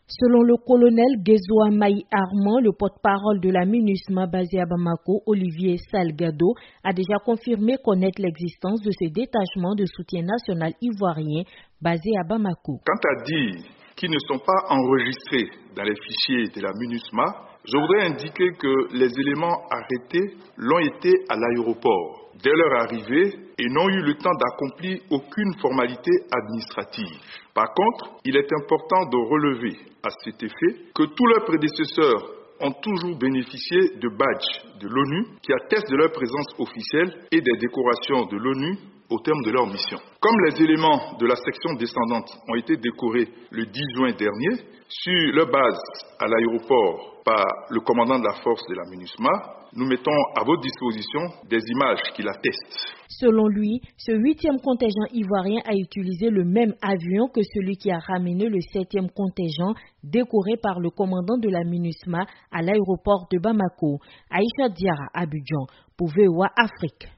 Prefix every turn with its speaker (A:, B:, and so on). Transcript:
A: Selon le colonel Gezoa Maï Armand, le porte-parole de la MINUSMA basé à Bamako, Olivier Salgado, a déjà confirmé connaître l'existence de ce détachement de soutien national ivoirien basé à Bamako.
B: Quant à dire qu'ils ne sont pas enregistrés dans les fichiers de la MINUSMA, je voudrais indiquer que les éléments arrêtés l'ont été à l'aéroport dès leur arrivée et n'ont eu le temps d'accomplir aucune formalité administrative. Par contre, il est important de relever à cet effet que tous leurs prédécesseurs ont toujours bénéficié de badges de l'ONU qui attestent de leur présence officielle et des décorations de l'ONU au terme de leur mission. Comme les éléments de la section descendante ont été décorés le 10 juin dernier, sur leur base à l'aéroport par le commandant de la force de la MINUSMA, nous mettons à votre disposition des images qui l'attestent.
A: Selon lui, ce 8e contingent ivoirien a utilisé le même avion que celui qui a ramené le 7e contingent décoré par le commandant de la MINUSMA à l'aéroport de Bamako. Aïcha Diara, Abidjan, pour VOA Afrique.